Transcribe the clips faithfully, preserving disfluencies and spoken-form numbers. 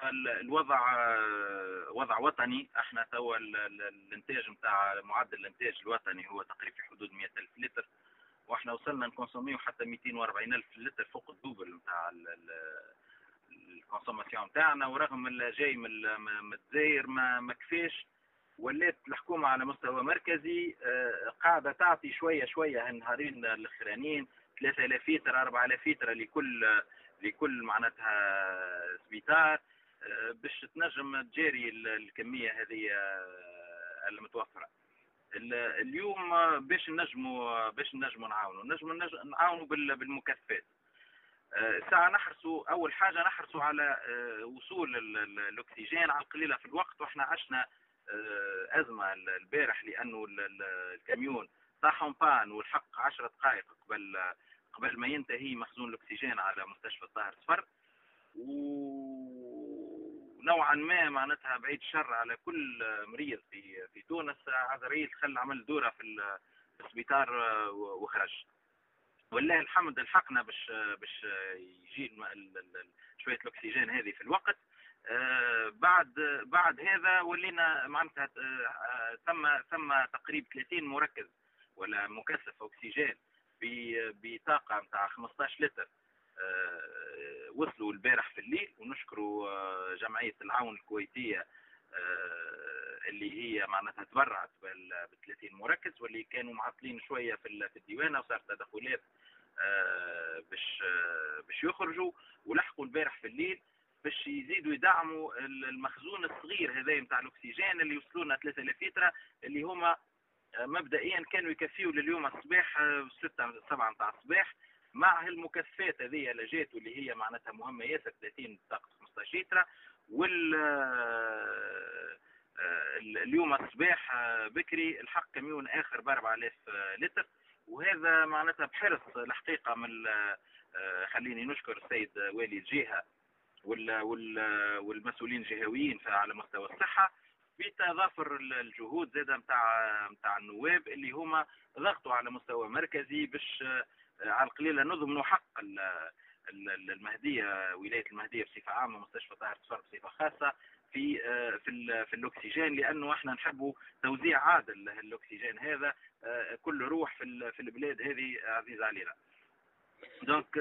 الحقيقة الوضع وضع وطني. احنا توا الانتاج نتاع معدل الانتاج الوطني هو تقريبا في حدود مئة ألف لتر، واحنا وصلنا نكونسوميو حتى مئتين وأربعين ألف لتر، فوق الدوبل نتاع الكونسوماسيون نتاعنا. ورغم اللي جاي من الجزائر ما ما كفاش، ولات الحكومة على مستوى مركزي قاعدة تعطي شوية شوية هالنهارين الاخرانيين ثلاثة آلاف لتر أربعة آلاف لتر لكل لكل معناتها سبيطار باش تنجم تجاري الكمية هذه المتوفرة. اليوم باش نجموا باش نجموا نعاونوا نجموا نعاونوا بالمكثفات. ساعة نحرصوا أول حاجة نحرصوا على وصول الأكسجين على القليلة في الوقت. وإحنا عشنا أزمة البارح لأنه الكاميون طاحهم بان والحق عشر دقائق قبل قبل ما ينتهي مخزون الأكسجين على مستشفى الطاهر صفر. ونوعا ما معناتها بعيد الشر على كل مريض في في تونس، عزرائيل خل عمل دورة في السبيطار وخرج. والله الحمد الحقنا باش باش يجي شويه الاكسجين هذه في الوقت. آه بعد بعد هذا ولينا معناتها آه ثم ثم تقريبا ثلاثين مركز ولا مكثف اكسجين بطاقه نتاع خمسطاش لتر آه وصلوا البارح في الليل. ونشكروا آه جمعيه العون الكويتيه آه اللي هي معناتها تبرعت بال ثلاثين مركز، واللي كانوا معطلين شويه في في الديوانه، وصارت تدخلات آه باش آه باش يخرجوا ولحقوا البارح في الليل باش يزيدوا يدعموا المخزون الصغير هذا نتاع الاكسجين اللي وصلونا ثلاثة آلاف لتر، اللي هما آه مبدئيا كانوا يكفيوا لليوم الصباح آه ستة سبعة نتاع الصباح، مع هالمكثفات هذه اللي جات واللي هي معناتها مهمه ياسر ثلاثين طاقه خمسطاش لتر. وال آه اليوم الصباح بكري الحق كميون اخر ب أربعة آلاف لتر. وهذا معناتها بحرص الحقيقه من خليني نشكر السيد والي الجهه والمسؤولين الجهويين على مستوى الصحه، بتضافر الجهود زاده نتاع نتاع النواب اللي هما ضغطوا على مستوى مركزي باش على القليله نضمنوا حق المهديه ولايه المهديه بصفه عامه ومستشفى طاهر صفر بصفه خاصه في في في الاكسجين، لانه احنا نحبوا توزيع عادل الاكسجين هذا كل روح في في البلاد هذه عزيزه علينا. دونك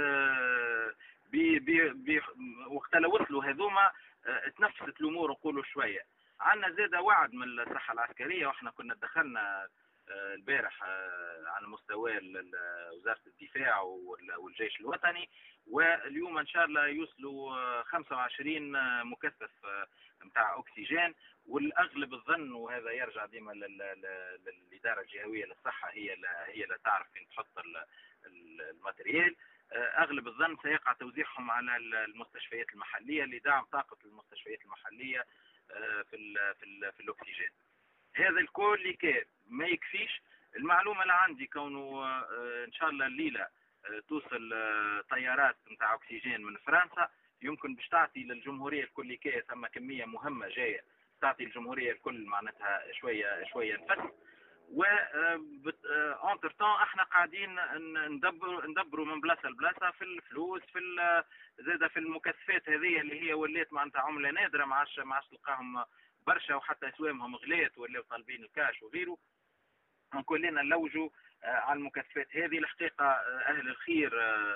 بي بي بي وقت اللي وصلوا هذوما تنفست الامور نقولوا شويه. عندنا زاده وعد من الصحه العسكريه، واحنا كنا دخلنا البارح على مستوى وزاره الدفاع والجيش الوطني، واليوم ان شاء الله يوصلوا خمسة وعشرين مكثف نتاع اكسجين. والاغلب الظن، وهذا يرجع ديما للاداره الجهويه للصحه، هي هي اللي تعرف فين تحط الماتريال. اغلب الظن سيقع توزيعهم على المستشفيات المحليه لدعم طاقه المستشفيات المحليه في ال في ال في الاكسجين. هذا الكل اللي كان ما يكفيش. المعلومه اللي عندي كونه ان شاء الله الليله توصل طيارات نتاع اكسجين من فرنسا، يمكن باش تعطي للجمهوريه الكل كي ثم كميه مهمه جايه تعطي الجمهوريه الكل معناتها شويه شويه نفس. و انتر تون احنا قاعدين ندبروا ندبروا من بلاصه لبلاصه في الفلوس، في زاده في المكثفات هذه اللي هي ولات معناتها عمله نادره، ما عادش ما عادش تلقاهم برشا، وحتى اسوامهم غلات ولاو طالبين الكاش وغيره. كلنا نلوجوا على المكثفات هذه. الحقيقه اهل الخير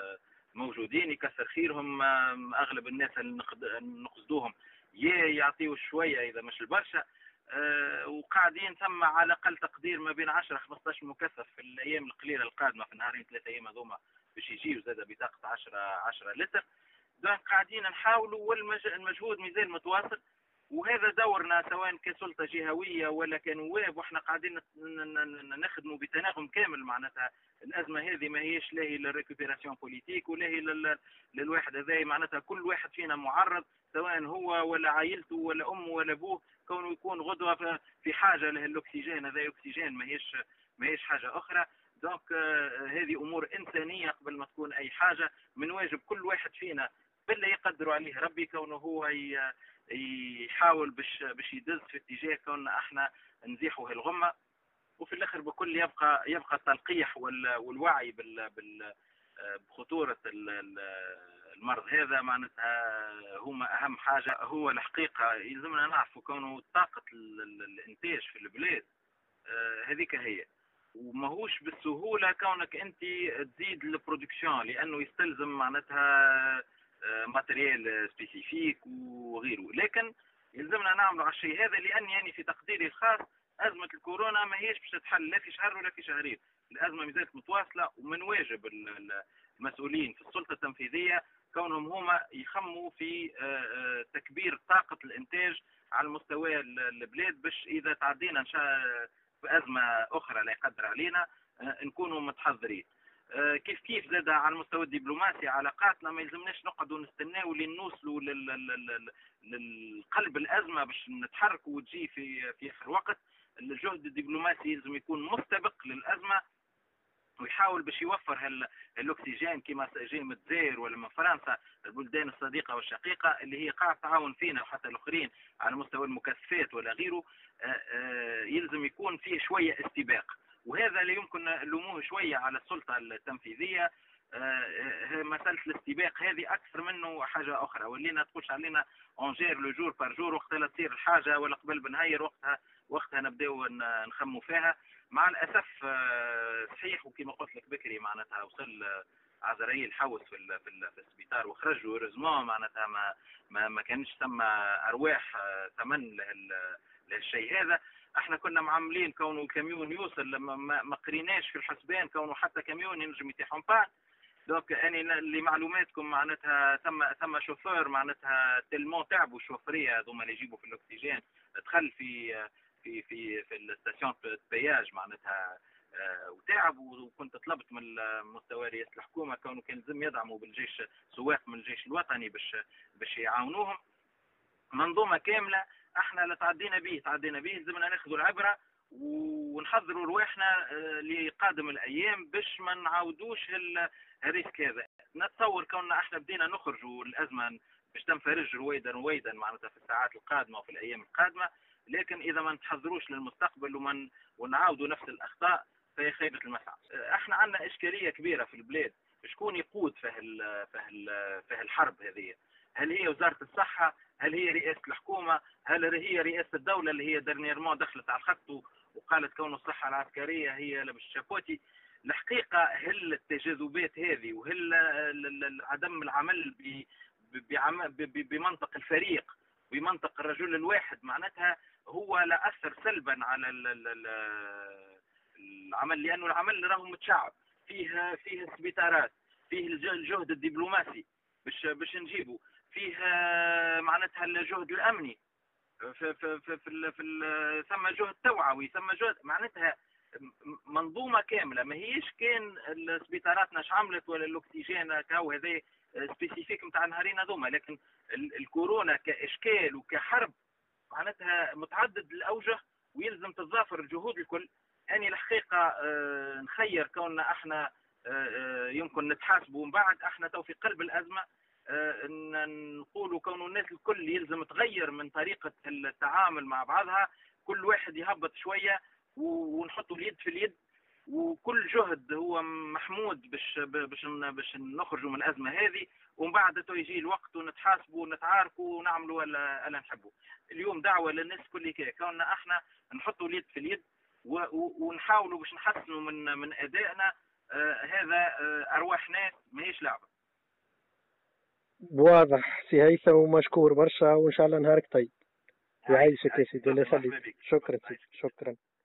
موجودين يكثر خيرهم، اغلب الناس اللي نقصدوهم يا يعطيوا شويه اذا مش البرشا، أه وقاعدين ثم على اقل تقدير ما بين عشرة خمسطاش مكثف في الايام القليله القادمه، في النهارين ثلاثة ايام هذوما باش يجيو زاد بطاقه عشرة عشرة لتر. دونك قاعدين نحاولوا والمجهود مازال متواصل، وهذا دورنا سواء كسلطه جهويه ولا كنواب، واحنا قاعدين نخدموا بتناغم كامل. معناتها الازمه هذه ما هيش لاهي للريكوبيراسيون بوليتيك ولاهي للواحد هذا، معناتها كل واحد فينا معرض سواء هو ولا عائلته ولا امه ولا ابوه، كونه يكون غدوه في حاجه للاكسجين. هذا اكسجين ما هيش ما هيش حاجه اخرى. دونك آه هذه امور انسانيه قبل ما تكون اي حاجه. من واجب كل واحد فينا بالله يقدروا عليه ربي كونه هو يحاول باش باش يدز في اتجاه كوننا احنا نزيحوا هالغمه. وفي الاخر بكل يبقى يبقى التلقيح والوعي بال بخطوره المرض هذا معناتها هما أهم حاجة. هو الحقيقة يلزمنا نعرفوا كونه طاقة الإنتاج في البلاد هذيك هي، وماهوش بالسهولة كونك أنت تزيد البرودكسيون، لأنه يستلزم معناتها ماتريال سبيسيفيك وغيره. لكن يلزمنا نعملوا على الشيء هذا، لأن يعني في تقديري الخاص أزمة الكورونا ما هيش باش تتحل لا في شهر ولا في شهرين. الأزمة مازالت متواصلة، ومن واجب المسؤولين في السلطة التنفيذية كونهم هما يخموا في تكبير طاقة الإنتاج على مستوى البلاد، باش إذا تعدينا إن شاء بأزمة أخرى لا يقدر علينا نكونوا متحضرين. كيف كيف زاد على المستوى الدبلوماسي علاقاتنا ما يلزمناش نقعدوا نستناو لين نوصلوا للقلب الأزمة باش نتحركوا وتجي في في آخر وقت. الجهد الدبلوماسي يلزم يكون مستبق للأزمة، ويحاول باش يوفر هالأكسجين كما جاي من الجزائر ولا من فرنسا، البلدان الصديقة والشقيقة اللي هي قاعدة تعاون فينا وحتى الآخرين على مستوى المكثفات ولا غيره. يلزم يكون فيه شوية استباق، وهذا لا يمكن نلوموه شوية على السلطة التنفيذية. مسألة الاستباق هذه أكثر منه حاجة أخرى، ولينا تقولش علينا أونجير لو جور بار جور، وقتها تصير الحاجة ولا قبل بنهاير وقتها وقتها نبداو نخموا فيها. مع الأسف صحيح، وكما قلت لك بكري معناتها وصل عزرائيل حوس في ال في, ال في السبيطار وخرجوا رزمون، معناتها ما ما, ما كانش ثم أرواح ثمن لهالشيء هذا. احنا كنا معاملين كونه الكاميون يوصل، لما ما, ما قريناش في الحسبان كونه حتى كاميون ينجم يتيحون بان. دوك اني لمعلوماتكم معناتها ثم ثم شوفور معناتها تلمون تعبوا الشوفريه هذوما اللي يجيبوا في الاكسجين، دخل في في في في الستاسيون بياج معناتها آه وتعب. وكنت طلبت من مستوى رئاسه الحكومه كونه كان لازم يدعموا بالجيش سواق من الجيش الوطني باش باش يعاونوهم. منظومه كامله احنا لا تعدينا به تعدينا به لازمنا ناخذوا العبره ونحضروا رواحنا لقادم الايام باش ما نعاودوش الريسك هذا. نتصور كوننا احنا بدينا نخرجوا الازمه باش تنفرج رويدا رويدا معناتها في الساعات القادمه وفي الايام القادمه، لكن اذا ما نتحضروش للمستقبل ومن ونعاودوا نفس الاخطاء فهي خيبه المسعى. احنا عندنا اشكاليه كبيره في البلاد، شكون يقود في هال في هال في الحرب هذه؟ هل هي وزاره الصحه؟ هل هي رئاسه الحكومه؟ هل هي رئاسه الدوله اللي هي درنيرمون دخلت على الخط وقالت كون الصحه العسكريه هي لبس الشابوتي؟ الحقيقه هل التجاذبات هذه وهل عدم العمل بمنطق الفريق بمنطق الرجل الواحد معناتها هو لا اثر سلبا على العمل، لانه العمل راهو متشعب فيه فيه السبيطارات، فيه الجهد الدبلوماسي باش باش نجيبه، فيه معناتها الجهد الامني، في في في في, في ثم جهد توعوي، ثم جهد معناتها منظومه كامله. ما هيش كان السبيطارات ناش عملت ولا الاكسجين كاو هذا سبيسيفيك نتاع النهارين هذوما، لكن الكورونا كاشكال وكحرب معناتها متعدد الاوجه ويلزم تتضافر الجهود الكل. اني الحقيقه نخير كوننا احنا يمكن نتحاسبوا من بعد، احنا تو في قلب الازمه نقولوا كون الناس الكل يلزم تغير من طريقه التعامل مع بعضها، كل واحد يهبط شويه ونحطوا اليد في اليد، وكل جهد هو محمود باش باش باش نخرجوا من الازمه هذه، ومن بعد تو يجي الوقت ونتحاسبوا ونتعاركوا ونعملوا الا الا نحبوا. اليوم دعوه للناس كل كي كوننا احنا نحطوا اليد في اليد ونحاولوا باش نحسنوا من من ادائنا. آه هذا آه ارواح ناس ماهيش لعبه. واضح سي هيثم، ومشكور برشا، وان شاء الله نهارك طيب. يعيشك يا سيدي، الله يخليك. شكرا سيدي، شكرا.